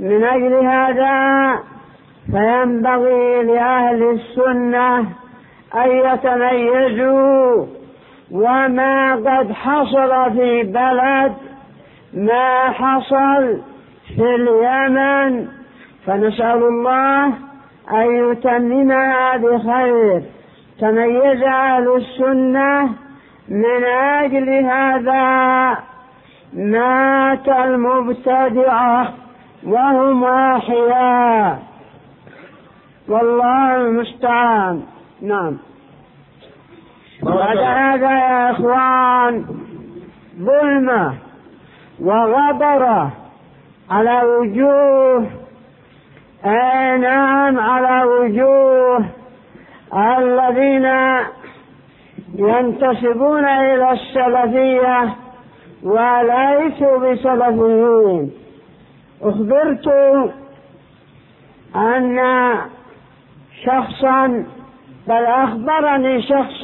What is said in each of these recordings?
من أجل هذا فينبغي لأهل السنة أن يتميزوا، وما قد حصل في بلد ما حصل في اليمن، فنسأل الله أن يتممها بخير. تميز أهل السنة من أجل هذا مات المبتدعة وهم أحياء، والله المستعان. نعم. وبعد هذا يا إخوان ظلمة وغبرة على وجوه، نعم، على وجوه الذين ينتسبون إلى السلفية وليسوا بسلفيين. أخبرت أن شخصا، بل أخبرني شخص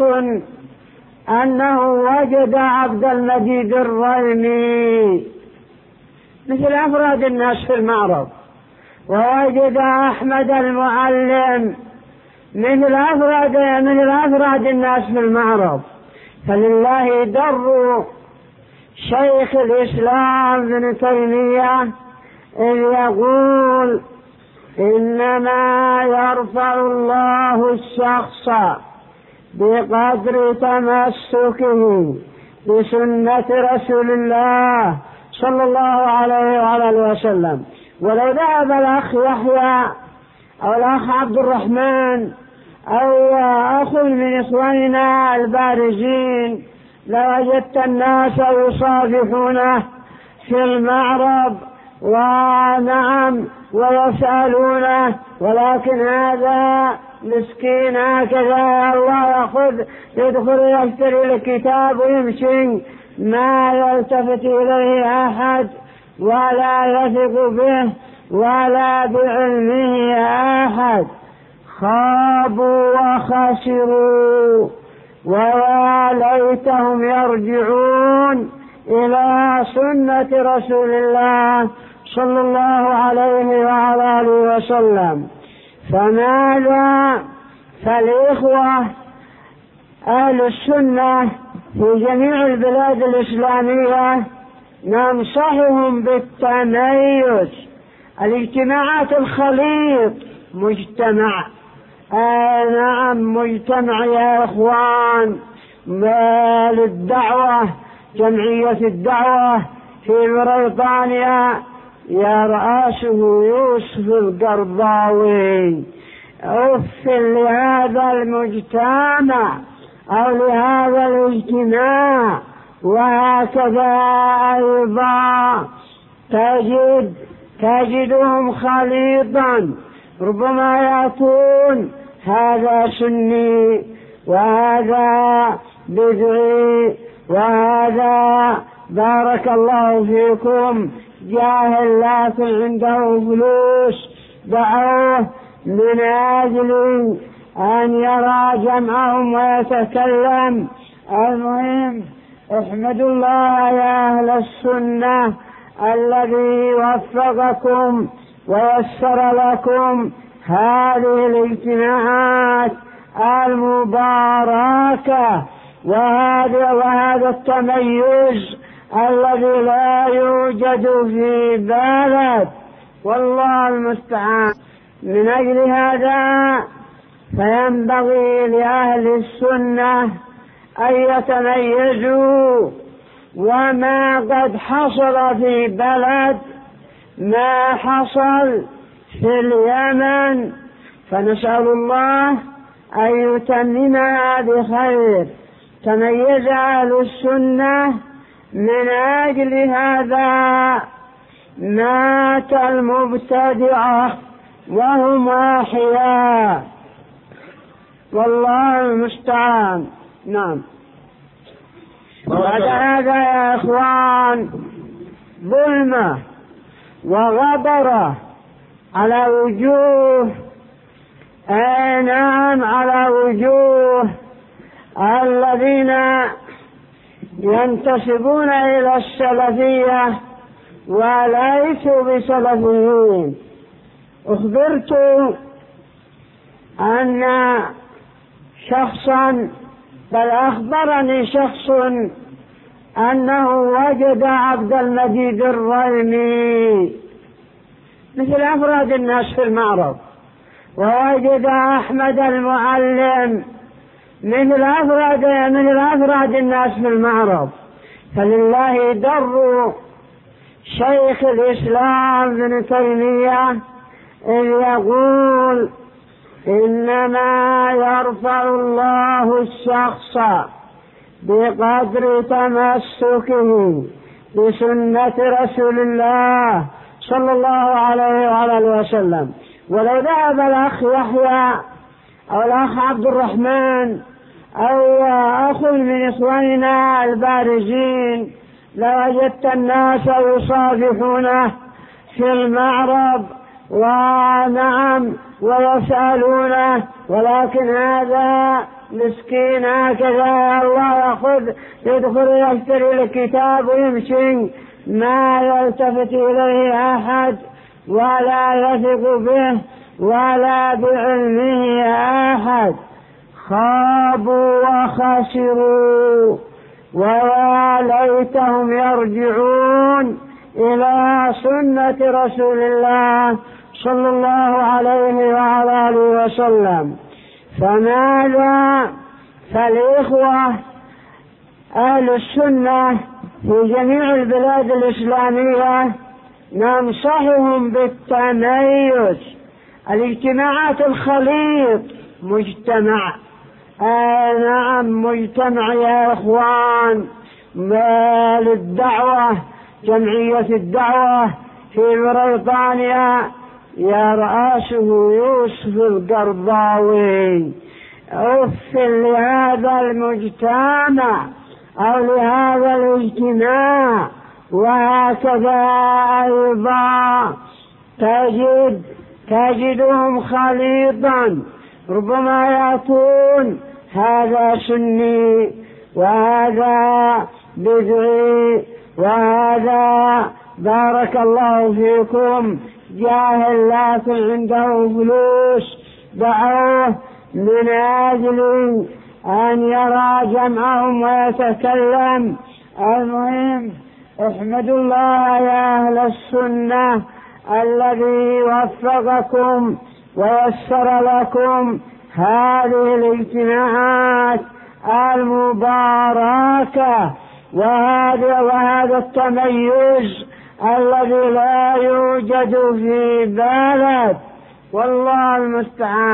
أنه وجد عبد المجيد الريمي مثل أفراد الناس في المعرض، ووجد أحمد المعلم مثل أفراد الناس في المعرض. فلله در شيخ الإسلام ابن تيمية إذ يقول: إنما يرفع الله الشخص بقدر تمسكه بسنة رسول الله صلى الله عليه وعلى آله وسلم. ولو ذهب الأخ يحيى أو الأخ عبد الرحمن أو أخ من إخواننا البارزين لوجدت الناس يصافحونه في المعرض ونعم ويسألونه، ولكن هذا مسكين هكذا الله يدخل يشتري الكتاب ويمشي، ما يلتفت إليه أحد ولا يثق به ولا بعلمه أحد. خابوا وخسروا، ويا ليتهم يرجعون إلى سنة رسول الله صلى الله عليه وعلى آله وسلم. فماذا؟ فالإخوة أهل السنة في جميع البلاد الإسلامية ننصحهم بالتميز. الاجتماعات الخليط مجتمع، نعم، مجتمع يا إخوان للدعوة، جمعية الدعوة في بريطانيا يرأسه يوسف القرضاوي. أفل لهذا المجتمع أو لهذا الاجتماع. وهكذا أيضا تجدهم خليطا، ربما يكون هذا سني وهذا بدعي وهذا بارك الله فيكم جاهل لكن عنده فلوس، دعوه من أجل أن يرى جمعهم ويتكلم. المهم احمدوا الله يا أهل السنة الذي وفقكم ويسر لكم هذه الاجتماعات المباركة وهذا التميز الذي لا يوجد في بلد، والله المستعان. من أجل هذا فينبغي لأهل السنة أن يتميزوا، وما قد حصل في بلد ما حصل في اليمن، فنسأل الله أن يتممها بخير. تميز أهل السنة من أجل هذا مات المبتدعة وهم أحياء، والله المستعان. نعم. وبعد هذا يا إخوان ظلمة وغبرة على وجوه، نعم، على وجوه الذين ينتسبون إلى السلفية وليسوا بسلفيين. أخبرت أن شخصا، بل أخبرني شخص أنه وجد عبد المجيد الريمي مثل أفراد الناس في المعرض، ووجد أحمد المعلم من أفراد الناس في المعرض. فلله در شيخ الإسلام ابن تيمية إذ يقول: إنما يرفع الله الشخص بقدر تمسكه بسنة رسول الله صلى الله عليه وعلى آله وسلم. ولو ذهب الأخ يحيى أو الأخ عبد الرحمن أو أخ من إخواننا البارزين لوجدت الناس يصافحونه في المعرض ونعم ويسألونه، ولكن هذا مسكين هكذا الله يدخل يشتري الكتاب ويمشي، ما يلتفت إليه أحد ولا يثق به ولا بعلمه أحد. خابوا وخسروا، ويا ليتهم يرجعون إلى سنة رسول الله صلى الله عليه وعلى آله وسلم. فماذا؟ فالإخوة أهل السنة في جميع البلاد الإسلامية ننصحهم بالتميز. الاجتماعات الخليط مجتمع، نعم مجتمع يا إخوان للدعوة، جمعية الدعوة في بريطانيا يرأسه يوسف القرضاوي. أف لهذا المجتمع أو لهذا الاجتماع. وهكذا أيضا تجدهم خليطا، ربما يكون هذا سني وهذا بدعي وهذا بارك الله فيكم جاهل لكن عنده فلوس، دعوه من أجل أن يرى جمعهم ويتكلم. المهم احمدوا الله يا أهل السنة الذي وفقكم ويسر لكم هذه الاجتماعات المباركة وهذا التميز الذي لا يوجد في بلد، والله المستعان.